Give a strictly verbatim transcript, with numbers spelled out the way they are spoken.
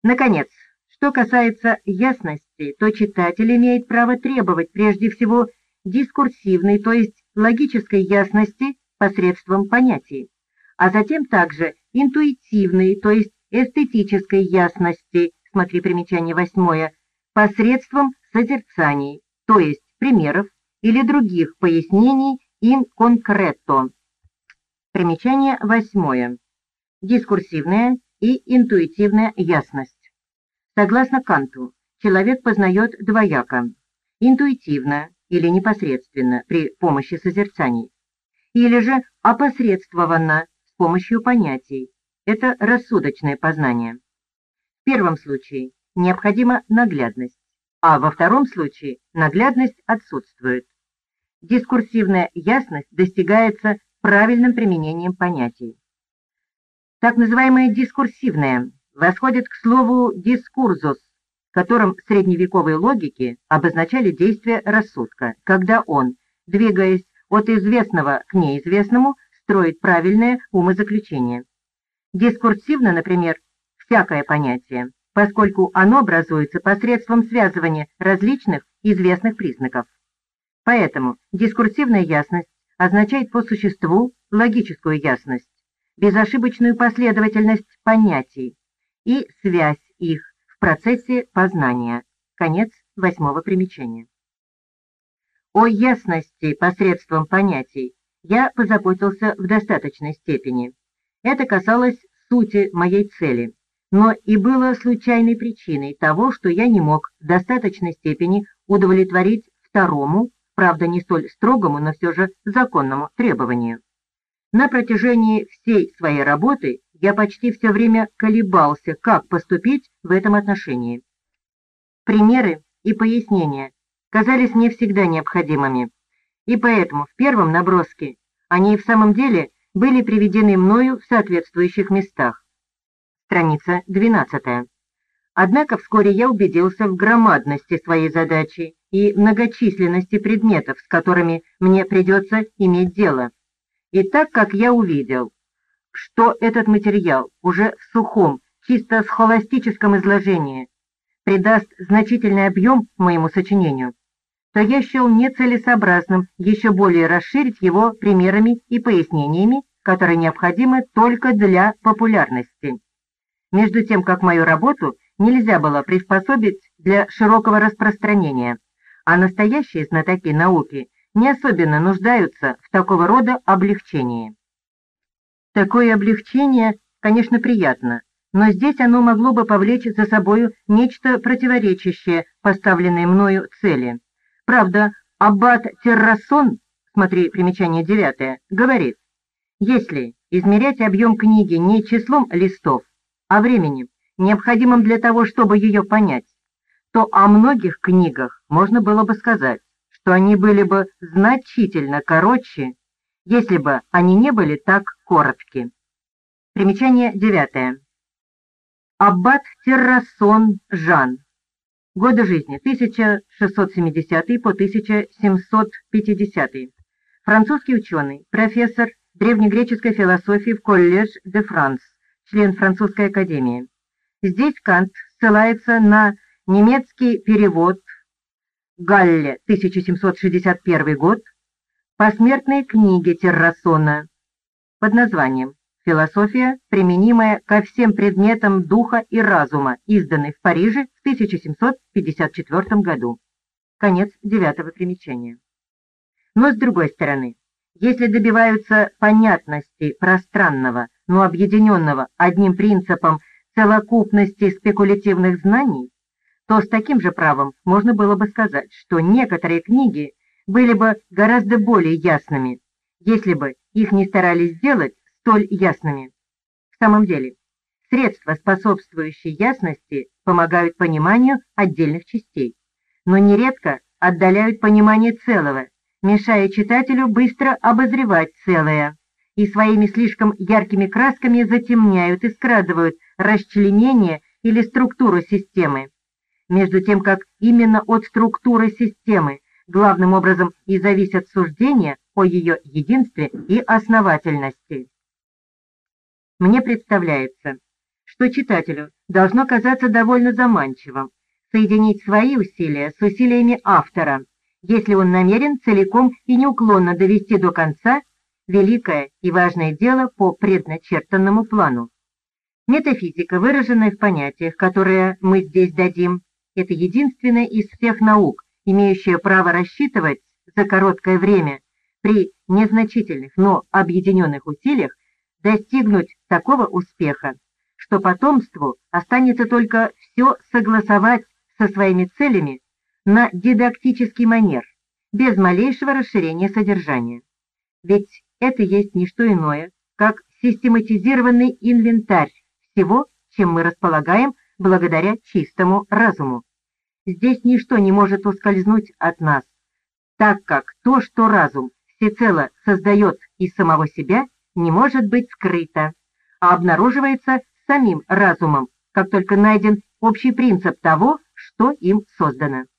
Наконец, что касается ясности, то читатель имеет право требовать прежде всего дискурсивной, то есть логической ясности посредством понятий, а затем также интуитивной, то есть эстетической ясности, смотри примечание восьмое, посредством созерцаний, то есть примеров или других пояснений in concreto. Примечание восьмое. Дискурсивная и интуитивная ясность. Согласно Канту, человек познает двояко, интуитивно или непосредственно при помощи созерцаний, или же опосредствованно с помощью понятий. Это рассудочное познание. В первом случае необходима наглядность, а во втором случае наглядность отсутствует. Дискурсивная ясность достигается правильным применением понятий. Так называемая дискурсивная восходит к слову «дискурзус», которым средневековые логики обозначали действие рассудка, когда он, двигаясь от известного к неизвестному, строит правильное умозаключение. Дискурсивно, например, всякое понятие, поскольку оно образуется посредством связывания различных известных признаков. Поэтому дискурсивная ясность означает по существу логическую ясность, безошибочную последовательность понятий и связь их в процессе познания. Конец восьмого примечания. О ясности посредством понятий я позаботился в достаточной степени. Это касалось сути моей цели, но и было случайной причиной того, что я не мог в достаточной степени удовлетворить второму, правда не столь строгому, но все же законному требованию. На протяжении всей своей работы я почти все время колебался, как поступить в этом отношении. Примеры и пояснения казались мне всегда необходимыми, и поэтому в первом наброске они и в самом деле были приведены мною в соответствующих местах. Страница двенадцатая. Однако вскоре я убедился в громадности своей задачи и многочисленности предметов, с которыми мне придется иметь дело. И так как я увидел, что этот материал уже в сухом, чисто схоластическом изложении придаст значительный объем моему сочинению, то я счел нецелесообразным еще более расширить его примерами и пояснениями, которые необходимы только для популярности. Между тем, как мою работу нельзя было приспособить для широкого распространения, а настоящие знатоки науки не особенно нуждаются в такого рода облегчении. Такое облегчение, конечно, приятно, но здесь оно могло бы повлечь за собою нечто противоречащее поставленной мною цели. Правда, аббат Террассон, смотри примечание девятое, говорит, если измерять объем книги не числом листов, а временем, необходимым для того, чтобы ее понять, то о многих книгах можно было бы сказать, что они были бы значительно короче, если бы они не были так коротки. Примечание девятое. Аббат Террассон Жан. Годы жизни тысяча шестьсот семидесятый по тысяча семьсот пятидесятый. Французский ученый, профессор древнегреческой философии в Колледж де Франс, член Французской академии. Здесь Кант ссылается на немецкий перевод Галле, тысяча семьсот шестьдесят первый год, посмертной книги Террассона под названием «Философия, применимая ко всем предметам духа и разума», изданной в Париже в тысяча семьсот пятьдесят четвёртом году. Конец девятого примечания. Но с другой стороны, если добиваются понятности пространного, но объединенного одним принципом целокупности спекулятивных знаний, то с таким же правом можно было бы сказать, что некоторые книги были бы гораздо более ясными, если бы их не старались сделать столь ясными. В самом деле, средства, способствующие ясности, помогают пониманию отдельных частей, но нередко отдаляют понимание целого, мешая читателю быстро обозревать целое, и своими слишком яркими красками затемняют и скрадывают расчленение или структуру системы. Между тем, как именно от структуры системы главным образом и зависят суждения о ее единстве и основательности. Мне представляется, что читателю должно казаться довольно заманчивым соединить свои усилия с усилиями автора, если он намерен целиком и неуклонно довести до конца великое и важное дело по предначертанному плану. Метафизика, выраженная в понятиях, которые мы здесь дадим, это единственная из всех наук, имеющая право рассчитывать за короткое время при незначительных, но объединенных усилиях достигнуть такого успеха, что потомству останется только все согласовать со своими целями на дидактический манер, без малейшего расширения содержания. Ведь это есть не что иное, как систематизированный инвентарь всего, чем мы располагаем благодаря чистому разуму. Здесь ничто не может ускользнуть от нас, так как то, что разум всецело создает из самого себя, не может быть скрыто, а обнаруживается самим разумом, как только найден общий принцип того, что им создано.